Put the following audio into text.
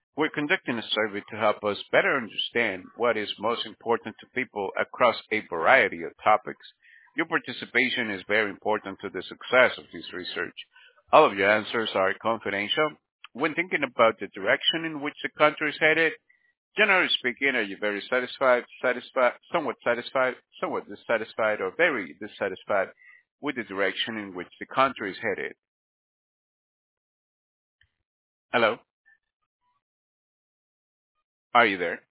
We're conducting a survey to help us better understand what is most important to people across a variety of topics. Your participation is very important to the success of this research. All of your answers are confidential. When thinking about the direction in which the country is headed, generally speaking, are you very somewhat dissatisfied, or very dissatisfied with the direction in which the country is headed? Hello, are you there?